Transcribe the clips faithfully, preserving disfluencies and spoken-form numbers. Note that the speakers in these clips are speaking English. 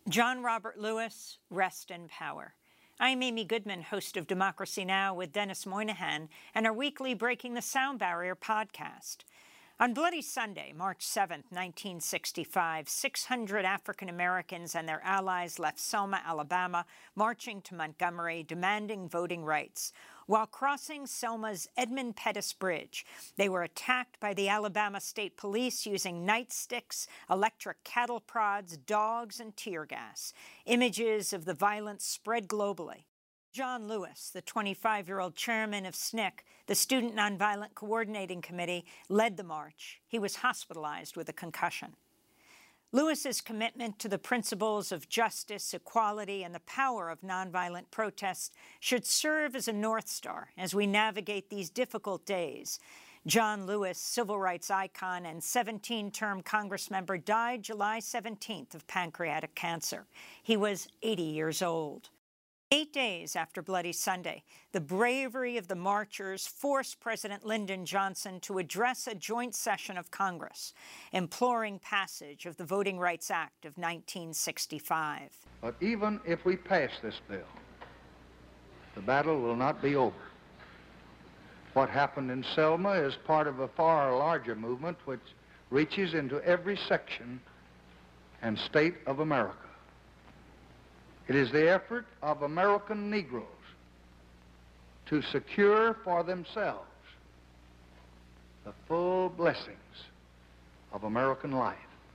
John Robert Lewis, rest in power. I'm Amy Goodman, host of Democracy Now! With Dennis Moynihan, and our weekly Breaking the Sound Barrier podcast. On Bloody Sunday, March seventh, nineteen sixty-five, six hundred African Americans and their allies left Selma, Alabama, marching to Montgomery, demanding voting rights. While crossing Selma's Edmund Pettus Bridge, they were attacked by the Alabama State Police using nightsticks, electric cattle prods, dogs, and tear gas. Images of the violence spread globally. John Lewis, the twenty-five-year-old chairman of S N C C, the Student Nonviolent Coordinating Committee, led the march. He was hospitalized with a concussion. Lewis's commitment to the principles of justice, equality, and the power of nonviolent protest should serve as a North Star as we navigate these difficult days. John Lewis, civil rights icon and seventeen-term Congress member, died July seventeenth of pancreatic cancer. He was eighty years old. Eight days after Bloody Sunday, the bravery of the marchers forced President Lyndon Johnson to address a joint session of Congress, imploring passage of the Voting Rights Act of nineteen sixty-five. But even if we pass this bill, the battle will not be over. What happened in Selma is part of a far larger movement which reaches into every section and state of America. It is the effort of American Negroes to secure for themselves the full blessings of American life.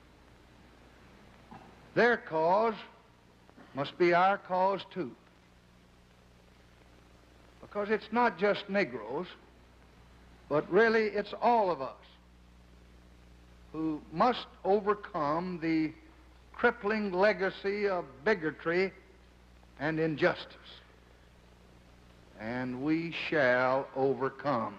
Their cause must be our cause too, because it's not just Negroes, but really it's all of us who must overcome the crippling legacy of bigotry and injustice, and we shall overcome.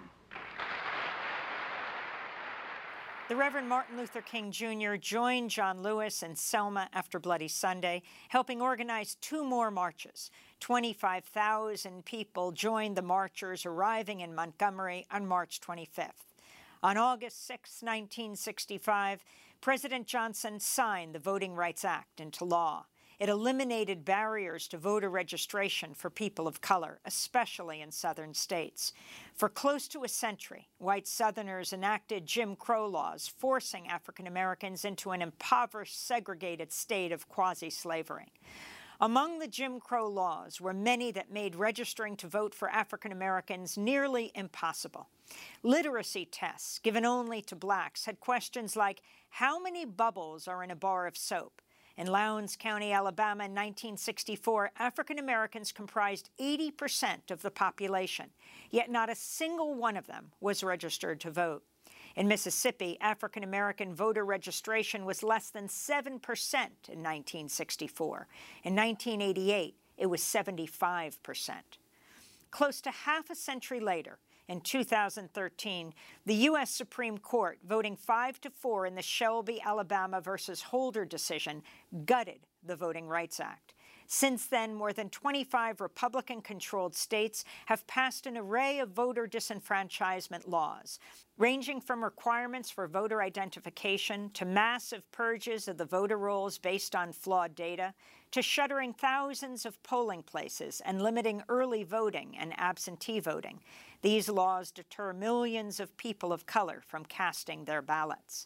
The Reverend Martin Luther King Junior joined John Lewis in Selma after Bloody Sunday, helping organize two more marches. twenty-five thousand people joined the marchers arriving in Montgomery on March twenty-fifth. On August sixth, nineteen sixty-five, President Johnson signed the Voting Rights Act into law. It eliminated barriers to voter registration for people of color, especially in southern states. For close to a century, white Southerners enacted Jim Crow laws, forcing African Americans into an impoverished, segregated state of quasi-slavery. Among the Jim Crow laws were many that made registering to vote for African Americans nearly impossible. Literacy tests, given only to blacks, had questions like, how many bubbles are in a bar of soap? In Lowndes County, Alabama, in nineteen sixty-four, African Americans comprised eighty percent of the population, yet not a single one of them was registered to vote. In Mississippi, African American voter registration was less than seven percent in nineteen sixty-four. In nineteen eighty-eight, it was seventy-five percent. Close to half a century later, in two thousand thirteen, the U S Supreme Court, voting five to four in the Shelby, Alabama versus Holder decision, gutted the Voting Rights Act. Since then, more than twenty-five Republican-controlled states have passed an array of voter disenfranchisement laws, ranging from requirements for voter identification to massive purges of the voter rolls based on flawed data, to shuttering thousands of polling places and limiting early voting and absentee voting. These laws deter millions of people of color from casting their ballots.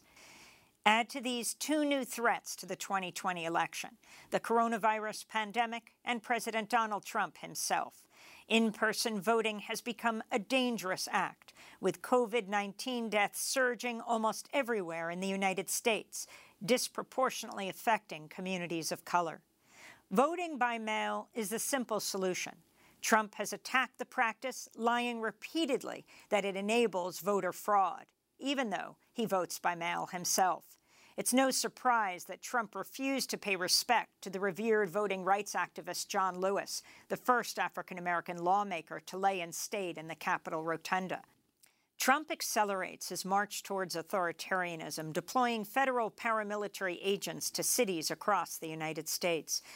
Add to these two new threats to the twenty twenty election, the coronavirus pandemic and President Donald Trump himself. In-person voting has become a dangerous act, with COVID nineteen deaths surging almost everywhere in the United States, disproportionately affecting communities of color. Voting by mail is the simple solution. Trump has attacked the practice, lying repeatedly that it enables voter fraud, even though he votes by mail himself. It's no surprise that Trump refused to pay respect to the revered voting rights activist John Lewis, the first African-American lawmaker to lay in state in the Capitol Rotunda. Trump accelerates his march towards authoritarianism, deploying federal paramilitary agents to cities across the United States.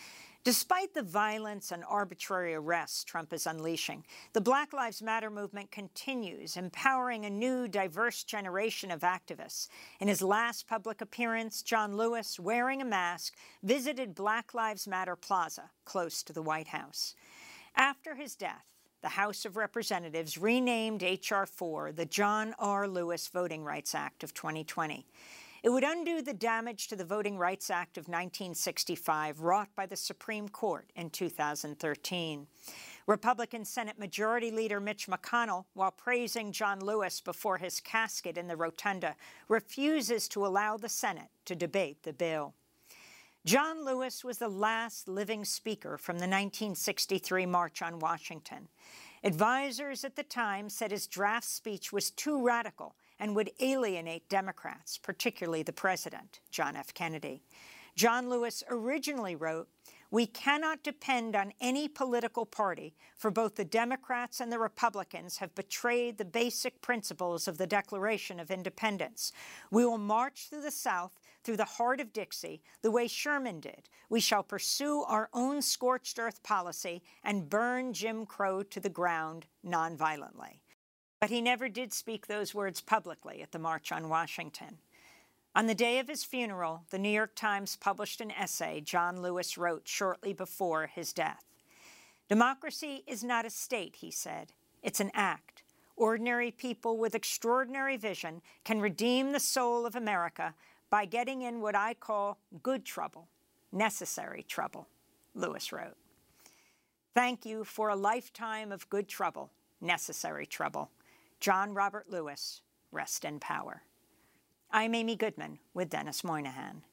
Despite the violence and arbitrary arrests Trump is unleashing, the Black Lives Matter movement continues, empowering a new, diverse generation of activists. In his last public appearance, John Lewis, wearing a mask, visited Black Lives Matter Plaza, close to the White House. After his death, the House of Representatives renamed H R four the John R. Lewis Voting Rights Act of twenty twenty. It would undo the damage to the Voting Rights Act of nineteen sixty-five wrought by the Supreme Court in two thousand thirteen. Republican Senate Majority Leader Mitch McConnell, while praising John Lewis before his casket in the rotunda, refuses to allow the Senate to debate the bill. John Lewis was the last living speaker from the nineteen sixty-three March on Washington. Advisors at the time said his draft speech was too radical and would alienate Democrats, particularly the president, John F. Kennedy. John Lewis originally wrote, "We cannot depend on any political party, for both the Democrats and the Republicans have betrayed the basic principles of the Declaration of Independence. We will march through the South, through the heart of Dixie, the way Sherman did. We shall pursue our own scorched earth policy and burn Jim Crow to the ground nonviolently." But he never did speak those words publicly at the March on Washington. On the day of his funeral, the New York Times published an essay John Lewis wrote shortly before his death. "Democracy is not a state," he said. "It's an act. Ordinary people with extraordinary vision can redeem the soul of America by getting in what I call good trouble, necessary trouble," Lewis wrote. Thank you for a lifetime of good trouble, necessary trouble. John Robert Lewis, rest in power. I'm Amy Goodman with Dennis Moynihan.